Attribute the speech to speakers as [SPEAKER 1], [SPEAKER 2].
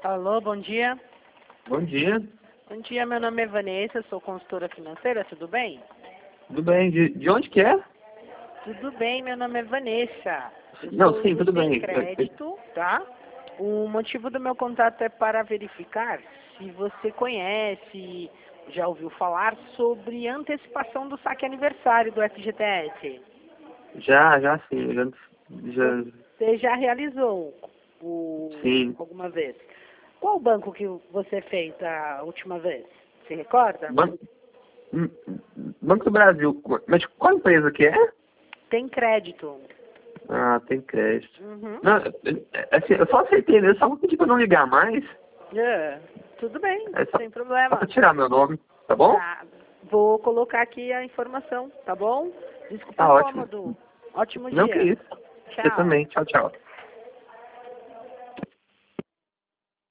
[SPEAKER 1] Alô, bom dia.
[SPEAKER 2] Bom dia.
[SPEAKER 1] Bom dia, meu nome é Vanessa, sou consultora financeira, tudo bem?
[SPEAKER 2] Tudo bem? De onde que é?
[SPEAKER 1] Tudo bem, meu nome é Vanessa. Eu
[SPEAKER 2] Não,
[SPEAKER 1] sou
[SPEAKER 2] sim,
[SPEAKER 1] do
[SPEAKER 2] tudo bem.
[SPEAKER 1] Crédito, tá? O motivo do meu contato é para verificar se você conhece, já ouviu falar sobre antecipação do saque aniversário do FGTS.
[SPEAKER 2] Já sim.
[SPEAKER 1] Você já realizou
[SPEAKER 2] Sim.
[SPEAKER 1] alguma vez? Qual banco que você fez a última vez? Se recorda?
[SPEAKER 2] Hum, Banco do Brasil. Mas qual empresa que é?
[SPEAKER 1] Tem crédito.
[SPEAKER 2] Ah, tem crédito.
[SPEAKER 1] Uhum.
[SPEAKER 2] Não, assim, eu só aceitei mesmo, só vou pedir pra não ligar mais.
[SPEAKER 1] É, tudo bem,
[SPEAKER 2] É só,
[SPEAKER 1] sem
[SPEAKER 2] só
[SPEAKER 1] problema.
[SPEAKER 2] pra tirar meu nome, tá bom?
[SPEAKER 1] Tá. Vou colocar aqui a informação, tá bom? Desculpa
[SPEAKER 2] Tá
[SPEAKER 1] o
[SPEAKER 2] ótimo.
[SPEAKER 1] incômodo. Ótimo
[SPEAKER 2] Não, que
[SPEAKER 1] dia.
[SPEAKER 2] isso. Você
[SPEAKER 1] Tchau.
[SPEAKER 2] também. Tchau, tchau.